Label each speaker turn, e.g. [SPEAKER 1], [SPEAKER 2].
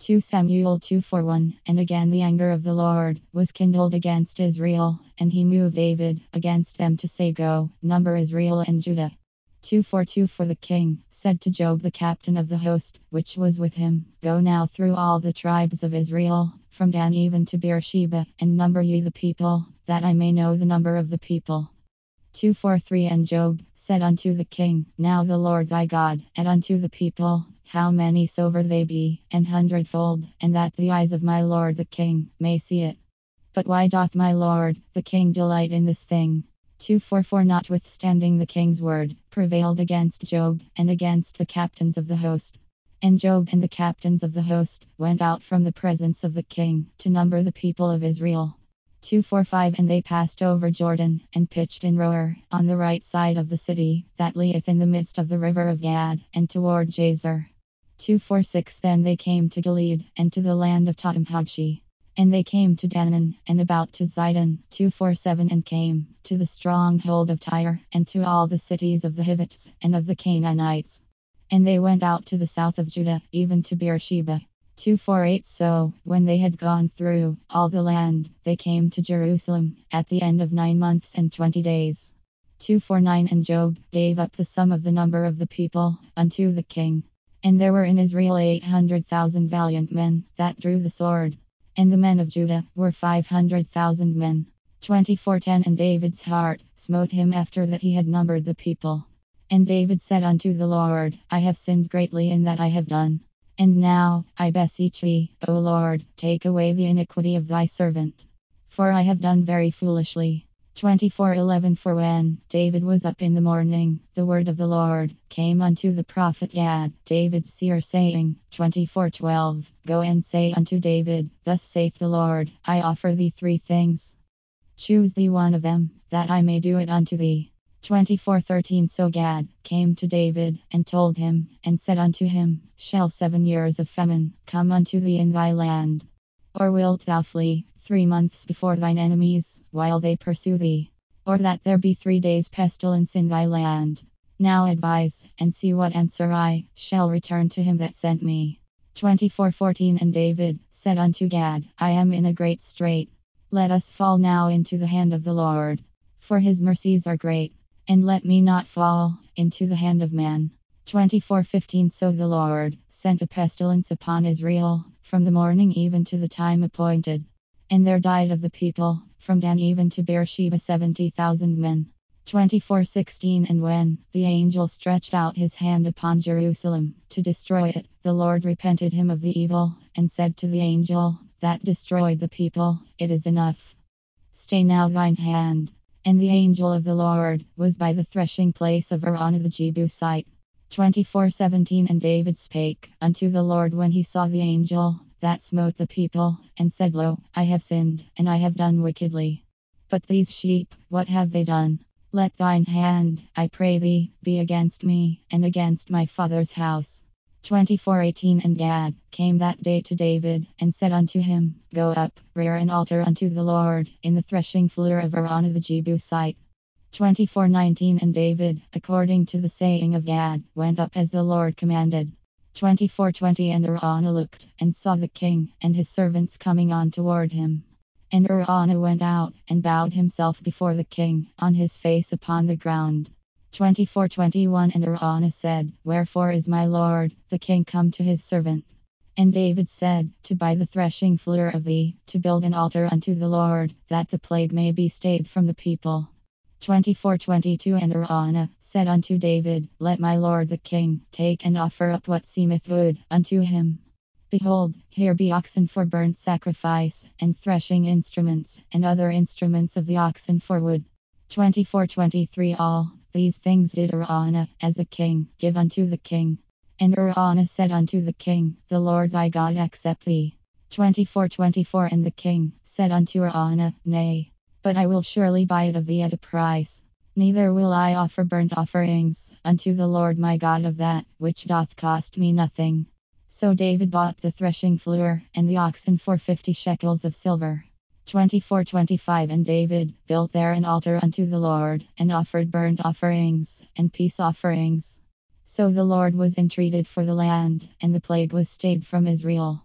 [SPEAKER 1] 2 Samuel 2:41. And again the anger of the Lord was kindled against Israel, and he moved David against them to say, Go, number Israel and Judah. 2:42. For the king said to Job the captain of the host, which was with him, Go now through all the tribes of Israel, from Dan even to Beersheba, and number ye the people, that I may know the number of the people. 2:43. And Job said unto the king, Now the Lord thy God, and unto the people, how many soever they be, an hundredfold, and that the eyes of my lord the king may see it. But why doth my lord the king delight in this thing? 2:44. Notwithstanding the king's word prevailed against Job, and against the captains of the host. And Job and the captains of the host went out from the presence of the king to number the people of Israel. 2:45. And they passed over Jordan, and pitched in Roer, on the right side of the city, that lieth in the midst of the river of Gad, and toward Jazer. 2:46. Then they came to Gilead, and to the land of Tahtimhodshi. And they came to Danan, and about to Zidon. 2:47. And came to the stronghold of Tyre, and to all the cities of the Hivites, and of the Canaanites. And they went out to the south of Judah, even to Beersheba. 2:48. So, when they had gone through all the land, they came to Jerusalem, at the end of 9 months and 20 days. 2:49. And Job gave up the sum of the number of the people unto the king. And there were in Israel 800,000 valiant men, that drew the sword. And the men of Judah were 500,000 men. 24:10. And David's heart smote him after that he had numbered the people. And David said unto the Lord, I have sinned greatly in that I have done. And now, I beseech thee, O Lord, take away the iniquity of thy servant. For I have done very foolishly. 24:11. For when David was up in the morning, the word of the Lord came unto the prophet Gad, David's seer, saying, 24:12. Go and say unto David, Thus saith the Lord, I offer thee 3 things. Choose thee one of them, that I may do it unto thee. 24:13. So Gad came to David, and told him, and said unto him, Shall 7 years of famine come unto thee in thy land? Or wilt thou flee 3 months before thine enemies, while they pursue thee? Or that there be 3 days pestilence in thy land? Now advise, and see what answer I shall return to him that sent me. 24:14. And David said unto Gad, I am in a great strait. Let us fall now into the hand of the Lord, for his mercies are great. And let me not fall into the hand of man. 24:15. So the Lord sent a pestilence upon Israel, from the morning even to the time appointed. And there died of the people, from Dan even to Beersheba 70,000 men. 24:16. And when the angel stretched out his hand upon Jerusalem, to destroy it, the Lord repented him of the evil, and said to the angel that destroyed the people, It is enough. Stay now thine hand. And the angel of the Lord was by the threshing place of Araunah the Jebusite. 24:17. And David spake unto the Lord when he saw the angel that smote the people, and said, Lo, I have sinned, and I have done wickedly. But these sheep, what have they done? Let thine hand, I pray thee, be against me, and against my father's house. 24:18. And Gad came that day to David, and said unto him, Go up, rear an altar unto the Lord, in the threshing floor of Araunah the Jebusite. 24:19. And David, according to the saying of Gad, went up as the Lord commanded. 24:20. And Araunah looked, and saw the king, and his servants coming on toward him. And Araunah went out, and bowed himself before the king, on his face upon the ground. 24:21. And Araunah said, Wherefore is my lord the king come to his servant? And David said, To buy the threshing floor of thee, to build an altar unto the Lord, that the plague may be stayed from the people. 24:22. And Araunah said unto David, Let my lord the king take and offer up what seemeth good unto him. Behold, here be oxen for burnt sacrifice, and threshing instruments, and other instruments of the oxen for wood. 24:23. All these things did Araunah, as a king, give unto the king. And Araunah said unto the king, The Lord thy God accept thee. 24:24. And the king said unto Araunah, Nay, but I will surely buy it of thee at a price. Neither will I offer burnt offerings unto the Lord my God of that which doth cost me nothing. So David bought the threshing floor and the oxen for 50 shekels of silver. 24:25. And David built there an altar unto the Lord, and offered burnt offerings and peace offerings. So the Lord was entreated for the land, and the plague was stayed from Israel.